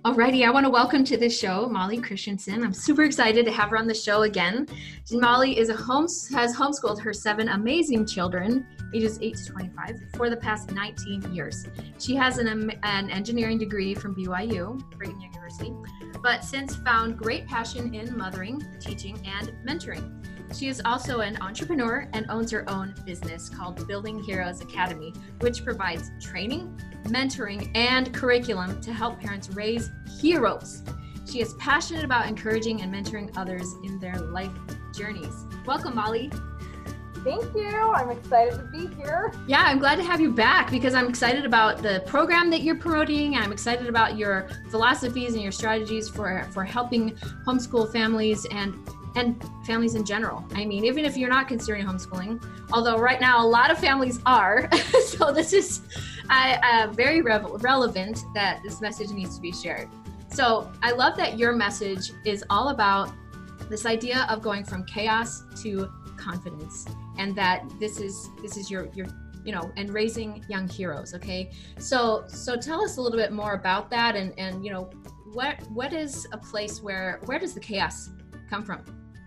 Alrighty, I want to welcome to the show Molly Christensen. I'm super excited to have her on the show again. Molly has homeschooled her 7 amazing children, ages 8 to 25, for the past 19 years. She has an engineering degree from BYU, Brigham University, but since found great passion in mothering, teaching, and mentoring. She is also an entrepreneur and owns her own business called Building Heroes Academy, which provides training, mentoring, and curriculum to help parents raise heroes. She is passionate about encouraging and mentoring others in their life journeys. Welcome, Molly. Thank you. I'm excited to be here. Yeah, I'm glad to have you back because I'm excited about the program that you're promoting. I'm excited about your philosophies and your strategies for helping homeschool families and families in general. I mean, even if you're not considering homeschooling, although right now a lot of families are, so this is very relevant that this message needs to be shared. So I love that your message is all about this idea of going from chaos to confidence, and that this is your and raising young heroes. Okay, so tell us a little bit more about that, and what is a place where does the chaos come from?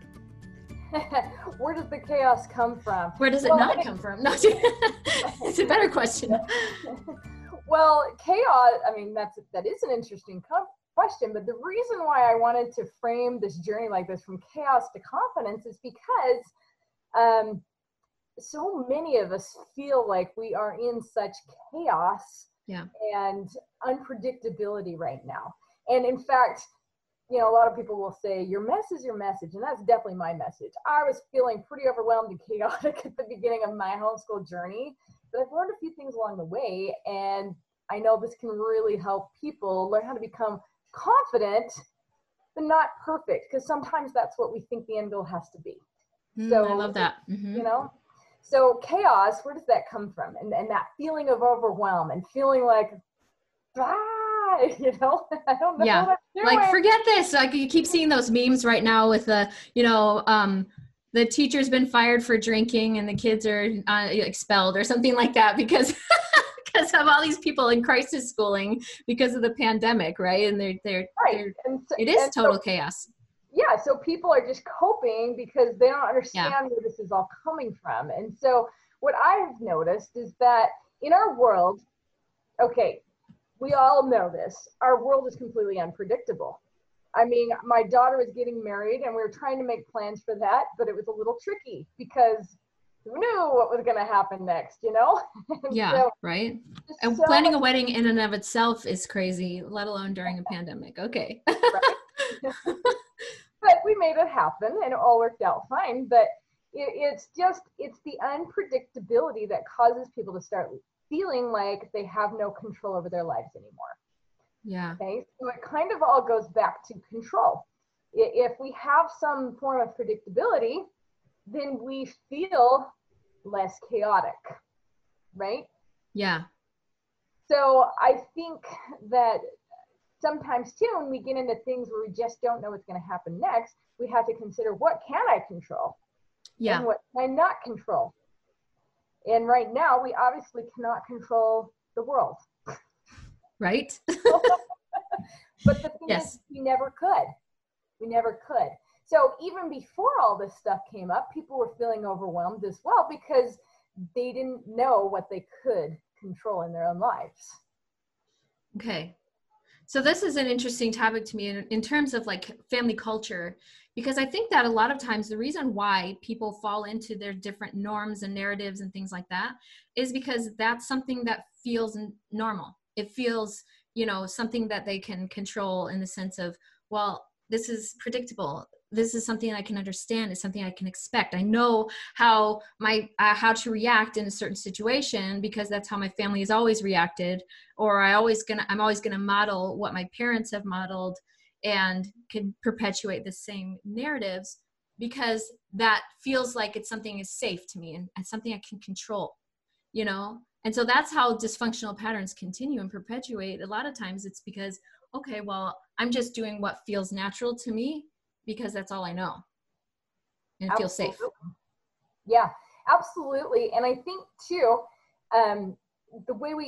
Where does the chaos come from? Where does it not come from? No, it's a better question. Well, chaos, I mean, that is an interesting question, but the reason why I wanted to frame this journey like this, from chaos to confidence, is because so many of us feel like we are in such chaos and unpredictability right now. And in fact, a lot of people will say, your mess is your message. And that's definitely my message. I was feeling pretty overwhelmed and chaotic at the beginning of my homeschool journey, but I've learned a few things along the way. And I know this can really help people learn how to become confident, but not perfect, because sometimes that's what we think the end goal has to be. So I love that. Mm-hmm. So chaos, where does that come from? And that feeling of overwhelm and feeling like, I don't know. Yeah. What I'm like, doing. forget this. Like, you keep seeing those memes right now with the teacher's been fired for drinking and the kids are expelled or something like that because of all these people in crisis schooling because of the pandemic, right? And they're right. It is total chaos. Yeah. So people are just coping because they don't understand where this is all coming from. And so what I've noticed is that in our world, okay, we all know this, our world is completely unpredictable. I mean, my daughter was getting married and we were trying to make plans for that, but it was a little tricky because who knew what was going to happen next, Yeah, so, right. And planning a wedding in and of itself is crazy, let alone during a pandemic. Okay. Right. But we made it happen and it all worked out fine. But it's the unpredictability that causes people to start feeling like they have no control over their lives anymore. Yeah. Okay. So it kind of all goes back to control. If we have some form of predictability, then we feel less chaotic, right? Yeah. So I think that sometimes too, when we get into things where we just don't know what's going to happen next, we have to consider, what can I control? Yeah. And what can I not control? And right now, we obviously cannot control the world. Right. But the thing is, we never could. We never could. So even before all this stuff came up, people were feeling overwhelmed as well because they didn't know what they could control in their own lives. Okay. So this is an interesting topic to me in terms of like family culture, because I think that a lot of times the reason why people fall into their different norms and narratives and things like that is because that's something that feels normal. It feels, something that they can control in the sense of, well, this is predictable. This is something I can understand. It's something I can expect. I know how to react in a certain situation because that's how my family has always reacted. Or I'm always gonna model what my parents have modeled and can perpetuate the same narratives because that feels like it's something is safe to me and something I can control, And so that's how dysfunctional patterns continue and perpetuate. A lot of times it's because, okay, well, I'm just doing what feels natural to me because that's all I know. And it feels safe. Yeah, absolutely. And I think too, the way we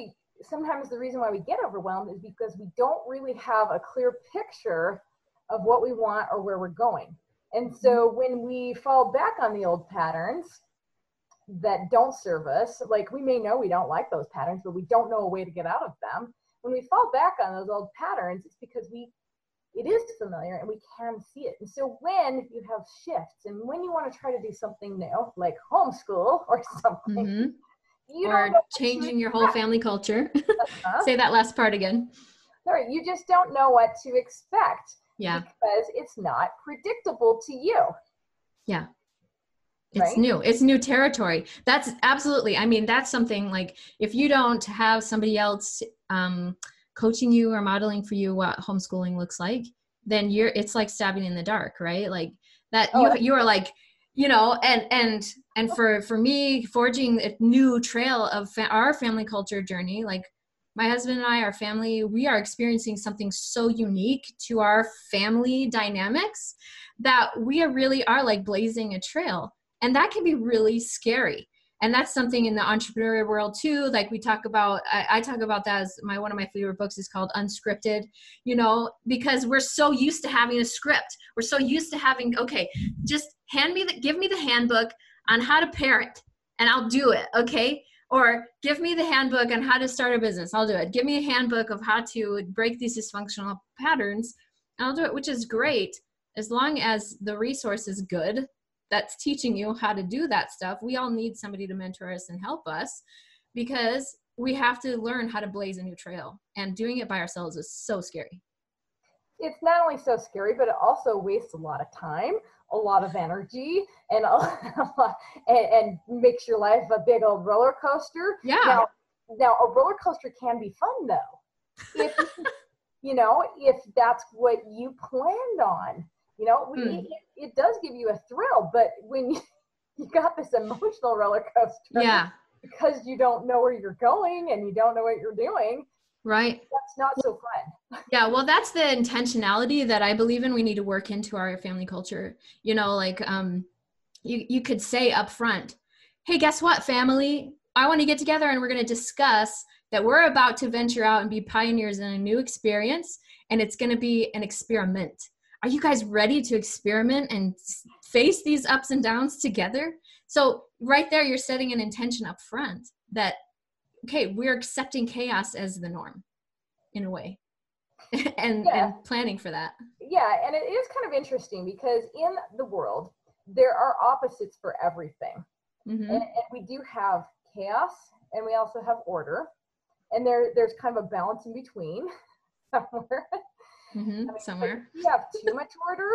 sometimes the reason why we get overwhelmed is because we don't really have a clear picture of what we want or where we're going. And so when we fall back on the old patterns that don't serve us, like we may know we don't like those patterns, but we don't know a way to get out of them. When we fall back on those old patterns, it's because it is familiar and we can see it. And so when you have shifts and when you want to try to do something new, like homeschool or something, you or don't know changing your whole family culture. Uh-huh. Say that last part again. Sorry, you just don't know what to expect. Yeah. Because it's not predictable to you. Yeah. It's new. It's new territory. That's absolutely, I mean, that's something like if you don't have somebody else coaching you or modeling for you what homeschooling looks like, then it's like stabbing in the dark, right? Like that you are like, you know, and for me, forging a new trail of our family culture journey, like my husband and I, our family, we are experiencing something so unique to our family dynamics that we really are like blazing a trail. And that can be really scary. And that's something in the entrepreneurial world too. Like we talk about, I talk about that as one of my favorite books is called Unscripted, you know, because we're so used to having a script. We're so used to having, okay, just give me the handbook on how to parent and I'll do it. Okay. Or give me the handbook on how to start a business. I'll do it. Give me a handbook of how to break these dysfunctional patterns. I'll do it, which is great. As long as the resource is good, that's teaching you how to do that stuff. We all need somebody to mentor us and help us because we have to learn how to blaze a new trail, and doing it by ourselves is so scary. It's not only so scary, but it also wastes a lot of time, a lot of energy, and and makes your life a big old roller coaster. Yeah. Now a roller coaster can be fun though, if you know, if that's what you planned on. You know, it does give you a thrill, but when you got this emotional roller coaster, because you don't know where you're going and you don't know what you're doing, right? That's not so fun. Yeah, well, that's the intentionality that I believe in. We need to work into our family culture. You know, like you could say up front, hey, guess what, family? I want to get together and we're going to discuss that we're about to venture out and be pioneers in a new experience, and it's going to be an experiment. Are you guys ready to experiment and face these ups and downs together? So right there, you're setting an intention up front that, okay, we're accepting chaos as the norm in a way and planning for that. Yeah, and it is kind of interesting because in the world, there are opposites for everything. Mm-hmm. And we do have chaos and we also have order. And there's kind of a balance in between somewhere. Mm-hmm. I mean, somewhere. If you have too much order,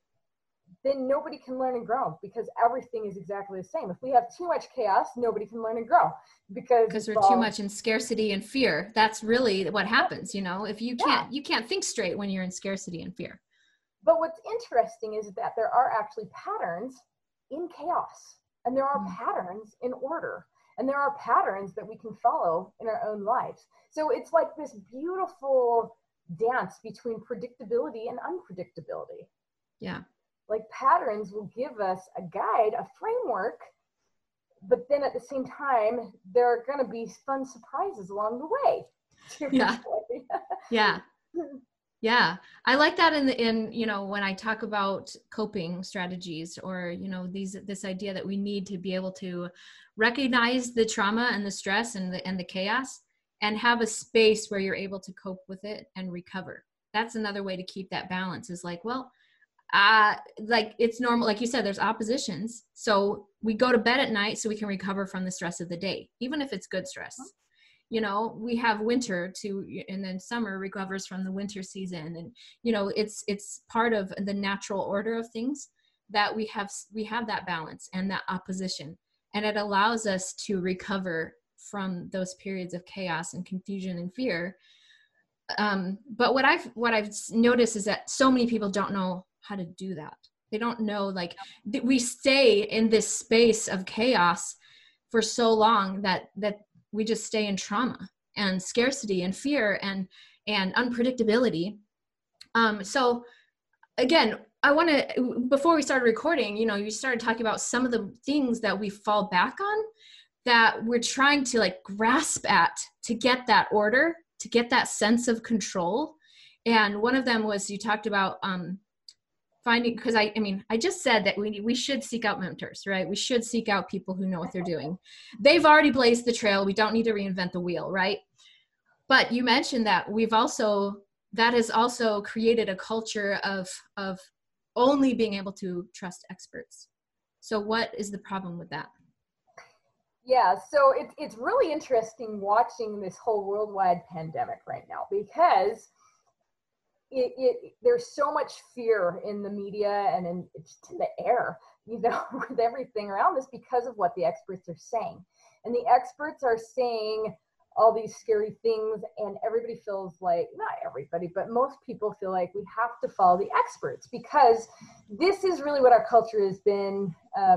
then nobody can learn and grow because everything is exactly the same. If we have too much chaos, nobody can learn and grow because we're too much in scarcity and fear. That's really what happens, you know. If you can't think straight when you're in scarcity and fear. But what's interesting is that there are actually patterns in chaos, and there are patterns in order, and there are patterns that we can follow in our own lives. So it's like this beautiful dance between predictability and unpredictability. Yeah. Like patterns will give us a guide, a framework, but then at the same time, there are going to be fun surprises along the way. Yeah. Yeah. Yeah. I like that in, you know, when I talk about coping strategies or, you know, this idea that we need to be able to recognize the trauma and the stress and the chaos and have a space where you're able to cope with it and recover. That's another way to keep that balance is like, well, like it's normal. Like you said, there's oppositions. So we go to bed at night so we can recover from the stress of the day, even if it's good stress. You know, we have winter and then summer recovers from the winter season. And, you know, it's part of the natural order of things that we have that balance and that opposition. And it allows us to recover from those periods of chaos and confusion and fear. But what I've noticed is that so many people don't know how to do that. They don't know, like we stay in this space of chaos for so long that we just stay in trauma and scarcity and fear and unpredictability. So again, I want to, before we started recording, you know, you started talking about some of the things that we fall back on. that we're trying to like grasp at to get that order, to get that sense of control. And one of them was, you talked about finding, because I mean, I just said that we should seek out mentors, right? We should seek out people who know what they're doing. They've already blazed the trail. We don't need to reinvent the wheel, right? But you mentioned that that has also created a culture of only being able to trust experts. So what is the problem with that? Yeah, so it's really interesting watching this whole worldwide pandemic right now, because there's so much fear in the media and in the air, with everything around this, because of what the experts are saying. And the experts are saying all these scary things, and everybody feels like, not everybody, but most people feel like we have to follow the experts, because this is really what our culture has been,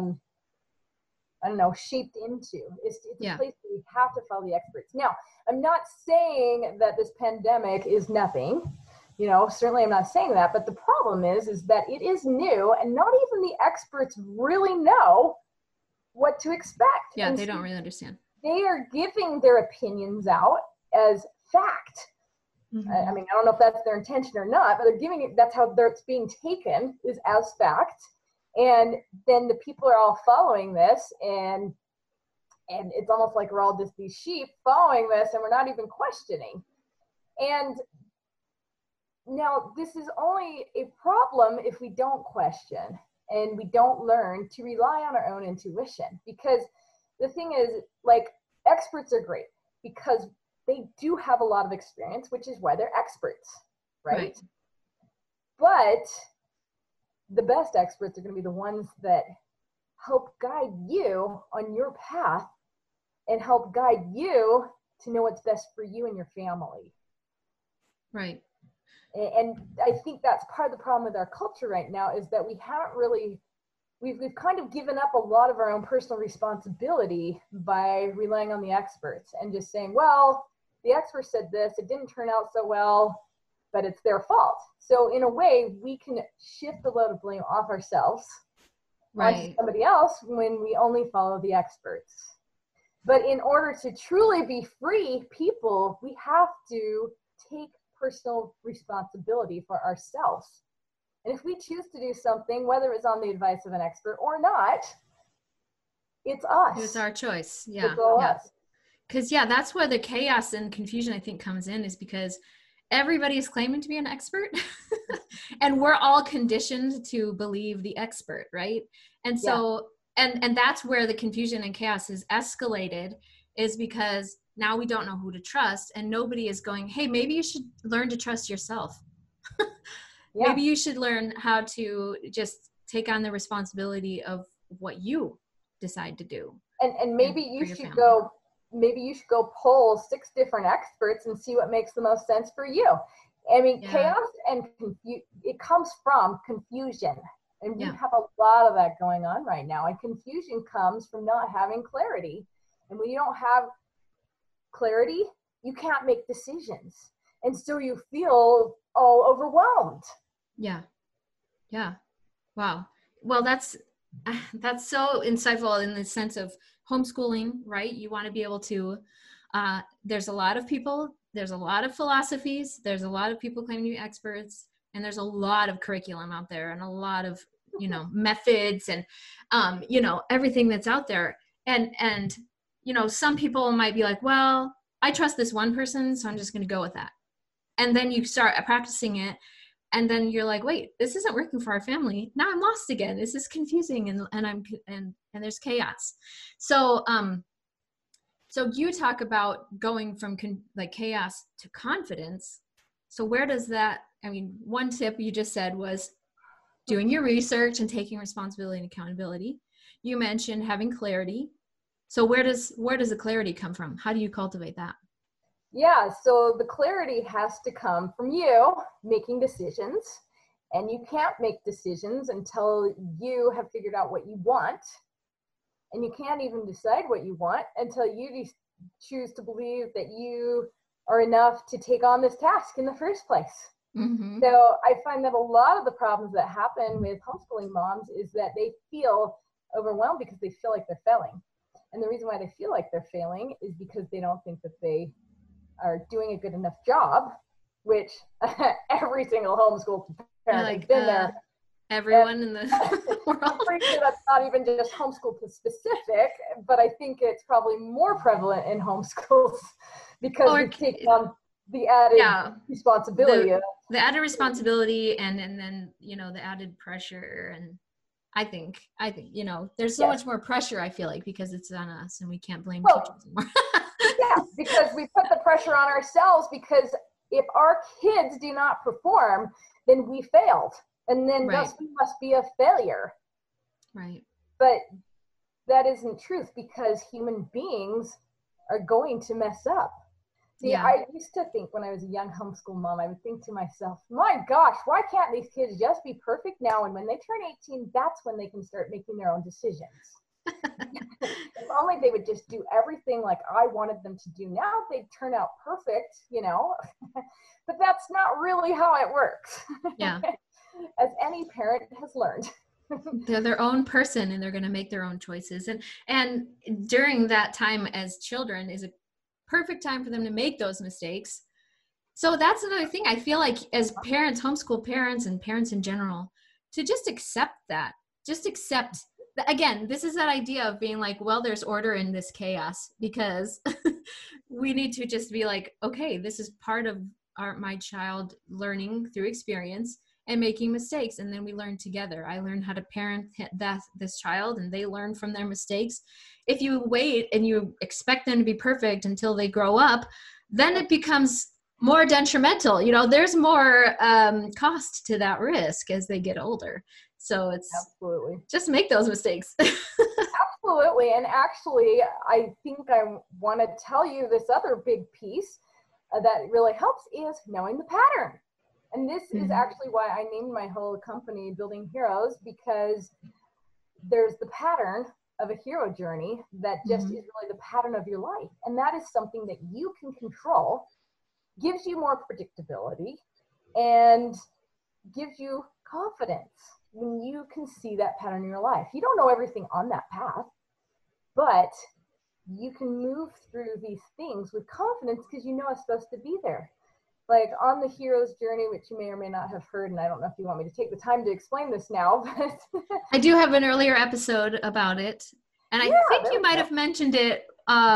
I don't know, shaped into. It's a place where we have to follow the experts. Now, I'm not saying that this pandemic is nothing. Certainly I'm not saying that, but the problem is that it is new, and not even the experts really know what to expect. Yeah, they don't really understand. They are giving their opinions out as fact. Mm-hmm. I mean, I don't know if that's their intention or not, but they're giving it, that's how it's being taken, is as fact. And then the people are all following this, and it's almost like we're all just these sheep following this, and we're not even questioning. And now this is only a problem if we don't question and we don't learn to rely on our own intuition. Because the thing is, like, experts are great because they do have a lot of experience, which is why they're experts, right? But the best experts are going to be the ones that help guide you on your path and help guide you to know what's best for you and your family. Right. And I think that's part of the problem with our culture right now, is that we haven't really, we've kind of given up a lot of our own personal responsibility by relying on the experts and just saying, well, the expert said this, it didn't turn out so well, but it's their fault. So in a way, we can shift the load of blame off ourselves onto somebody else when we only follow the experts. But in order to truly be free people, we have to take personal responsibility for ourselves. And if we choose to do something, whether it's on the advice of an expert or not, it's us. It's our choice. Yeah. It's all us. Because that's where the chaos and confusion, I think, comes in, is because everybody is claiming to be an expert and we're all conditioned to believe the expert, right? And so, and that's where the confusion and chaos is escalated, is because now we don't know who to trust, and nobody is going, hey, maybe you should learn to trust yourself. Maybe you should learn how to just take on the responsibility of what you decide to do. And maybe you should go, poll 6 different experts and see what makes the most sense for you. I mean, chaos and it comes from confusion. And we have a lot of that going on right now. And confusion comes from not having clarity. And when you don't have clarity, you can't make decisions. And so you feel all overwhelmed. Yeah. Wow. Well, that's so insightful in the sense of homeschooling, right? You want to be able to, there's a lot of people, there's a lot of philosophies, there's a lot of people claiming to be experts, and there's a lot of curriculum out there, and a lot of, methods and, everything that's out there. And, some people might be like, well, I trust this one person, so I'm just going to go with that. And then you start practicing it. And then you're like, wait, this isn't working for our family. Now I'm lost again. This is confusing, and there's chaos. So you talk about going from chaos to confidence. So where does that? I mean, one tip you just said was doing your research and taking responsibility and accountability. You mentioned having clarity. So where does the clarity come from? How do you cultivate that? Yeah, so the clarity has to come from you making decisions, and you can't make decisions until you have figured out what you want, and you can't even decide what you want until you choose to believe that you are enough to take on this task in the first place. Mm-hmm. So I find that a lot of the problems that happen with homeschooling moms is that they feel overwhelmed because they feel like they're failing. And the reason why they feel like they're failing is because they don't think that they are doing a good enough job, which every single homeschool parent has been there. Everyone in the world. I'm pretty sure that's not even just homeschool specific, but I think it's probably more prevalent in homeschools because we take on the added responsibility. The added responsibility and then, the added pressure. And I think, there's so much more pressure, I feel like, because it's on us and we can't blame teachers anymore. Yeah, because we put the pressure on ourselves, because if our kids do not perform, then we failed. And then thus we must be a failure. Right. But that isn't truth, because human beings are going to mess up. See, I used to think when I was a young homeschool mom, I would think to myself, my gosh, why can't these kids just be perfect now? And when they turn 18, that's when they can start making their own decisions. If only they would just do everything like I wanted them to do. Now they'd turn out perfect, but that's not really how it works. Yeah. As any parent has learned. They're their own person and they're going to make their own choices. And during that time as children is a perfect time for them to make those mistakes. So that's another thing. I feel like as parents, homeschool parents and parents in general, to just accept that. Just accept that. Again, this is that idea of being like, well, there's order in this chaos, because we need to just be like, okay, this is part of my child learning through experience and making mistakes, and then we learn together. I learned how to parent this child, and they learn from their mistakes. If you wait and you expect them to be perfect until they grow up, then it becomes more detrimental. There's more cost to that risk as they get older. So it's absolutely just make those mistakes. Absolutely. And actually, I think I want to tell you this other big piece that really helps is knowing the pattern. And this is actually why I named my whole company Building Heroes, because there's the pattern of a hero journey that just is really the pattern of your life. And that is something that you can control, gives you more predictability, and gives you confidence when you can see that pattern in your life. You don't know everything on that path, but you can move through these things with confidence because you know it's supposed to be there. Like on the hero's journey, which you may or may not have heard, and I don't know if you want me to take the time to explain this now, but I do have an earlier episode about it. And I think you might have mentioned it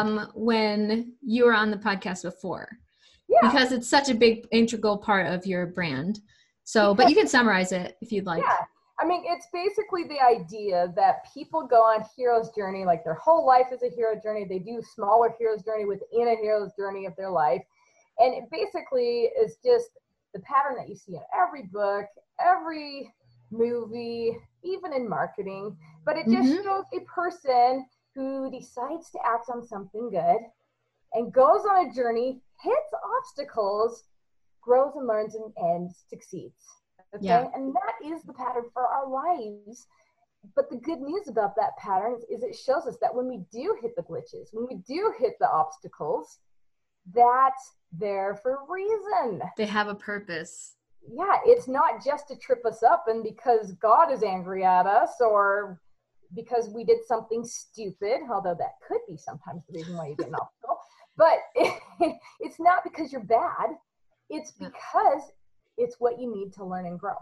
when you were on the podcast before. Yeah. Because it's such a big integral part of your brand. So, but you can summarize it if you'd like. Yeah. I mean, it's basically the idea that people go on hero's journey, like their whole life is a hero journey. They do smaller hero's journey within a hero's journey of their life. And it basically is just the pattern that you see in every book, every movie, even in marketing. But it just shows a person who decides to act on something good and goes on a journey, hits obstacles, grows and learns and succeeds. Okay? Yeah. And that is the pattern for our lives. But the good news about that pattern is it shows us that when we do hit the glitches, when we do hit the obstacles, that's there for a reason. They have a purpose. Yeah, it's not just to trip us up and because God is angry at us or because we did something stupid, although that could be sometimes the reason why you get an obstacle. But it's not because you're bad. It's because it's what you need to learn and grow.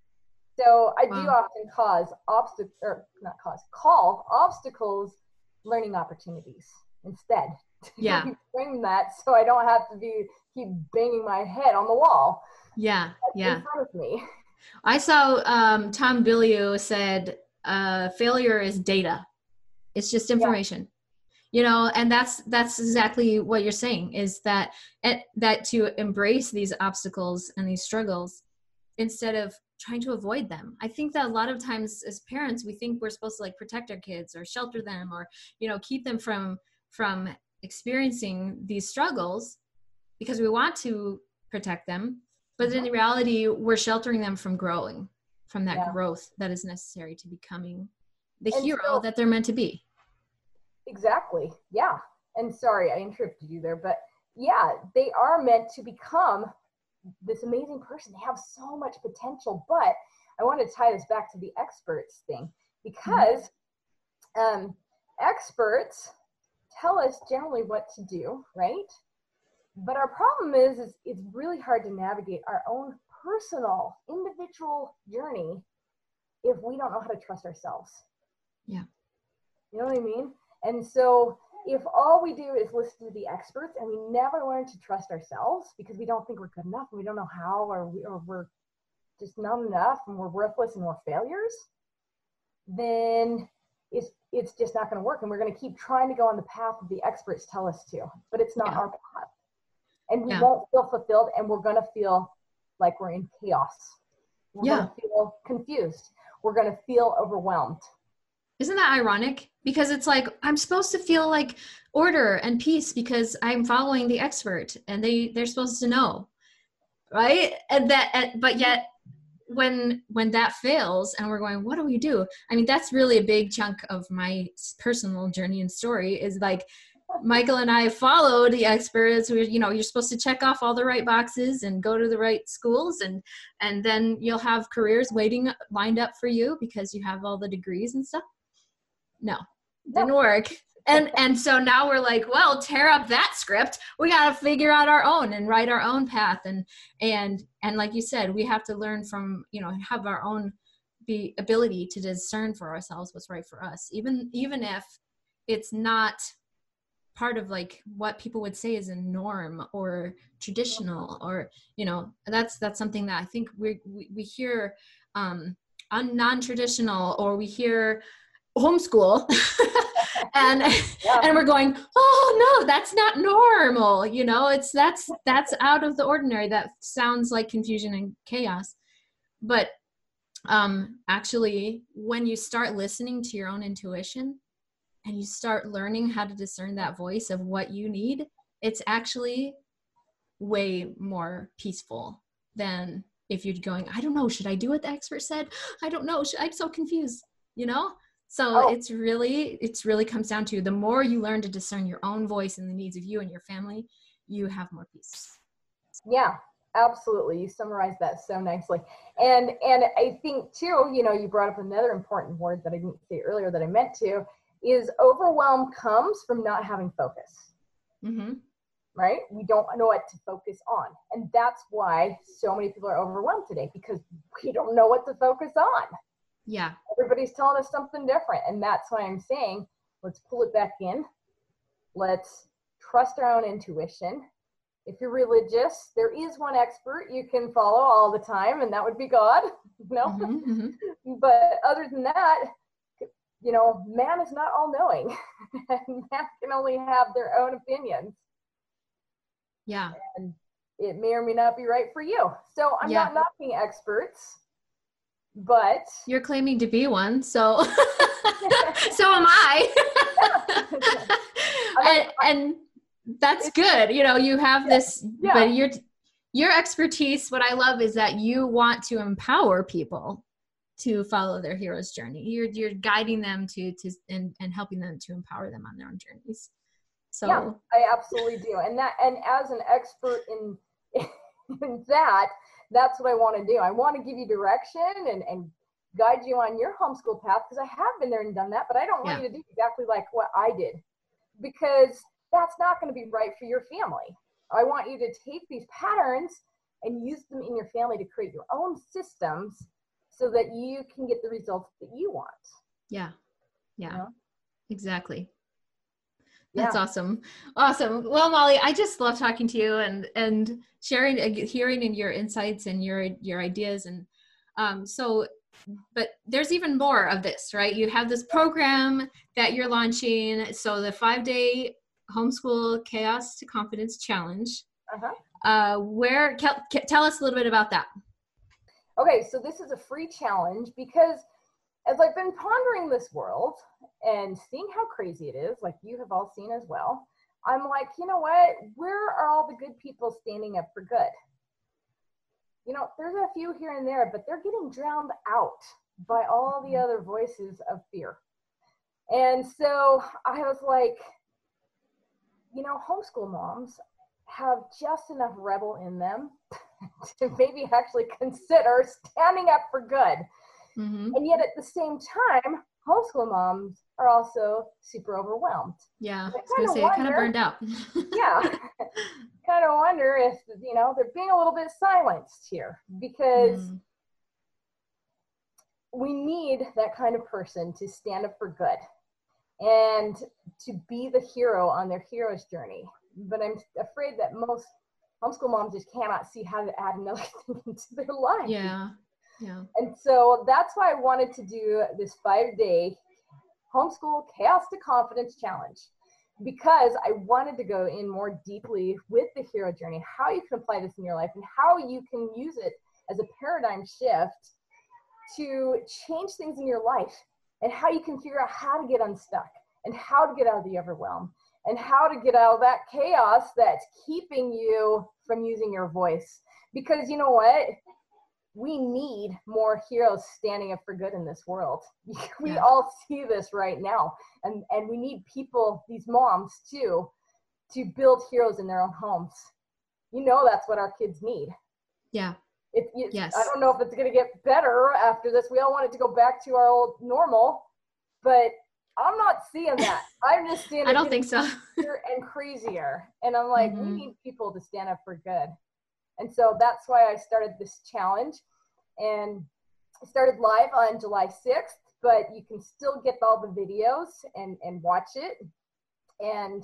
So I do often call obstacles learning opportunities instead. Yeah. Frame that so I don't have to keep banging my head on the wall. Yeah. Yeah. In front of me. I saw Tom Bilyeu said failure is data. It's just information. Yeah. And that's exactly what you're saying is that to embrace these obstacles and these struggles instead of trying to avoid them. I think that a lot of times as parents, we think we're supposed to like protect our kids or shelter them or, keep them from experiencing these struggles because we want to protect them. But in reality, we're sheltering them from growing, from that growth that is necessary to becoming the hero that they're meant to be. Exactly. Yeah. And sorry, I interrupted you there, but yeah, they are meant to become this amazing person. They have so much potential, but I want to tie this back to the experts thing because experts tell us generally what to do, right? But our problem is it's really hard to navigate our own personal, individual journey if we don't know how to trust ourselves. Yeah. You know what I mean? And so if all we do is listen to the experts and we never learn to trust ourselves because we don't think we're good enough and we don't know how, or we're just not enough and we're worthless and we're failures, then it's just not going to work. And we're going to keep trying to go on the path that the experts tell us to, but it's not our path. And we won't feel fulfilled, and we're going to feel like we're in chaos. We're going to feel confused. We're going to feel overwhelmed. Isn't that ironic? Because it's like, I'm supposed to feel like order and peace because I'm following the expert and they're supposed to know. Right. But yet when that fails and we're going, what do we do? I mean, that's really a big chunk of my personal journey and story is like, Michael and I followed the experts. You're supposed to check off all the right boxes and go to the right schools, and then you'll have careers lined up for you because you have all the degrees and stuff. No, didn't work. And so now we're like, well, tear up that script. We got to figure out our own and write our own path. And like you said, we have to learn from, have our own ability to discern for ourselves what's right for us, even if it's not part of like what people would say is a norm or traditional, or that's something that I think we hear non-traditional, or we hear homeschool and we're going, oh no, that's not normal, that's out of the ordinary. That sounds like confusion and chaos. But actually, when you start listening to your own intuition and you start learning how to discern that voice of what you need, it's actually way more peaceful than if you're going, I don't know, should I do what the expert said? I don't know, I'm so confused, So it's really comes down to the more you learn to discern your own voice and the needs of you and your family, you have more peace. Yeah, absolutely. You summarized that so nicely. And I think too, you brought up another important word that I didn't say earlier that I meant to, is overwhelm comes from not having focus. Mm-hmm. Right? We don't know what to focus on. And that's why so many people are overwhelmed today, because we don't know what to focus on. Yeah. Everybody's telling us something different. And that's why I'm saying, let's pull it back in. Let's trust our own intuition. If you're religious, there is one expert you can follow all the time, and that would be God. Mm-hmm, mm-hmm. But other than that, man is not all knowing. And man can only have their own opinions. Yeah. And it may or may not be right for you. So I'm not knocking experts, but you're claiming to be one, so so am I. and that's good. You have this, but your expertise, what I love is that you want to empower people to follow their hero's journey. You're guiding them to and helping them to empower them on their own journeys. So yeah, I absolutely do. And as an expert in that's what I want to do. I want to give you direction and guide you on your homeschool path, because I have been there and done that, but I don't want you to do exactly like what I did, because that's not going to be right for your family. I want you to take these patterns and use them in your family to create your own systems so that you can get the results that you want. Yeah. Exactly. That's awesome. Well, Molly, I just love talking to you and sharing, hearing in your insights and your ideas. And but there's even more of this, right? You have this program that you're launching. So the 5-day Homeschool Chaos to Confidence Challenge. Tell us a little bit about that. Okay, so this is a free challenge because as I've been pondering this world and seeing how crazy it is, like you have all seen as well, I'm like, you know what? Where are all the good people standing up for good? There's a few here and there, but they're getting drowned out by all the other voices of fear. And so I was like, homeschool moms have just enough rebel in them to maybe actually consider standing up for good. Mm-hmm. And yet at the same time, homeschool moms are also super overwhelmed. Yeah, I was gonna say, kind of burned out. Yeah. Kind of wonder if, they're being a little bit silenced here, because we need that kind of person to stand up for good and to be the hero on their hero's journey. But I'm afraid that most homeschool moms just cannot see how to add another thing into their life. Yeah. And so that's why I wanted to do this 5-day homeschool chaos to confidence challenge, because I wanted to go in more deeply with the hero journey, how you can apply this in your life and how you can use it as a paradigm shift to change things in your life, and how you can figure out how to get unstuck and how to get out of the overwhelm and how to get out of that chaos that's keeping you from using your voice. Because you know what? We need more heroes standing up for good in this world. We all see this right now. And we need people, these moms too, to build heroes in their own homes. That's what our kids need. Yeah. Yes. I don't know if it's going to get better after this. We all want it to go back to our old normal, but I'm not seeing that. I'm just seeing it. I don't think so. Crazier and crazier. And I'm like, we need people to stand up for good. And so that's why I started this challenge, and I started live on July 6th, but you can still get all the videos and watch it. And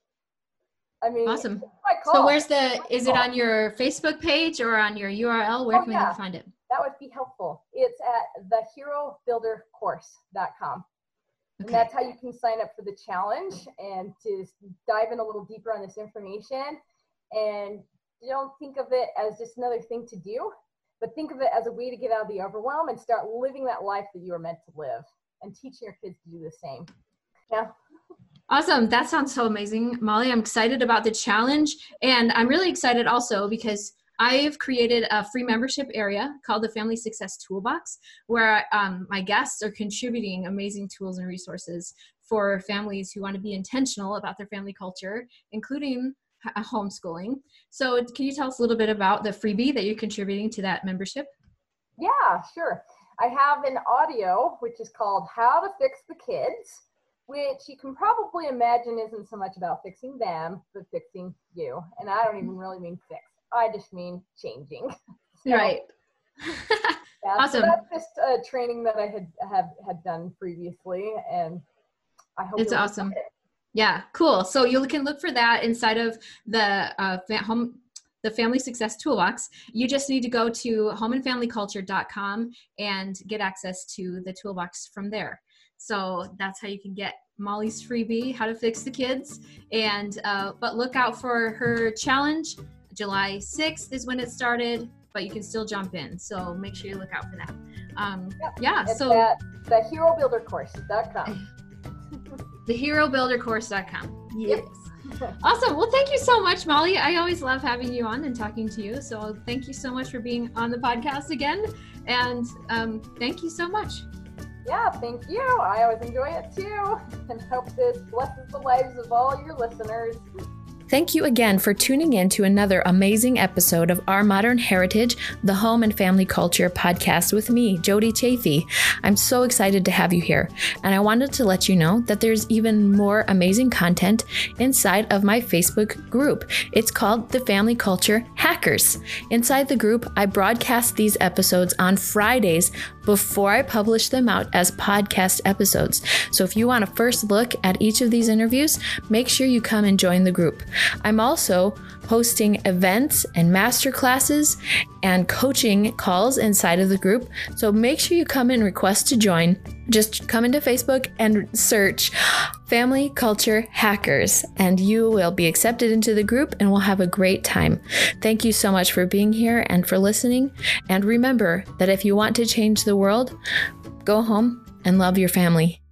I mean, awesome. So is it on your Facebook page or on your URL? Where can we find it? That would be helpful. It's at theherobuildercourse.com. And that's how you can sign up for the challenge and to dive in a little deeper on this information. And don't think of it as just another thing to do, but think of it as a way to get out of the overwhelm and start living that life that you were meant to live, and teaching your kids to do the same. Yeah. Awesome. That sounds so amazing, Molly. I'm excited about the challenge, and I'm really excited also because I've created a free membership area called the Family Success Toolbox, where my guests are contributing amazing tools and resources for families who want to be intentional about their family culture, including homeschooling. So can you tell us a little bit about the freebie that you're contributing to that membership? Yeah, sure. I have an audio, which is called How to Fix the Kids, which you can probably imagine isn't so much about fixing them, but fixing you. And I don't even really mean fix. I just mean changing. Right. Awesome. So that's just a training that I had done previously, and I hope it's awesome. Yeah, cool. So you can look for that inside of the Family Success Toolbox. You just need to go to homeandfamilyculture.com and get access to the toolbox from there. So that's how you can get Molly's freebie, How to Fix the Kids. And but look out for her challenge. July 6th is when it started, but you can still jump in. So make sure you look out for that. It's at theherobuildercourse.com. Theherobuildercourse.com. Yes. Yep. Awesome. Well, thank you so much, Molly. I always love having you on and talking to you. So thank you so much for being on the podcast again. And thank you so much. Yeah, thank you. I always enjoy it too. And hope this blesses the lives of all your listeners. Thank you again for tuning in to another amazing episode of Our Modern Heritage, the Home and Family Culture podcast with me, Jody Chafee. I'm so excited to have you here, and I wanted to let you know that there's even more amazing content inside of my Facebook group. It's called the Family Culture Hackers. Inside the group, I broadcast these episodes on Fridays before I publish them out as podcast episodes. So if you want to first look at each of these interviews, make sure you come and join the group. I'm also hosting events and masterclasses and coaching calls inside of the group. So make sure you come and request to join. Just come into Facebook and search Family Culture Hackers, and you will be accepted into the group and we'll have a great time. Thank you so much for being here and for listening. And remember that if you want to change the world, go home and love your family.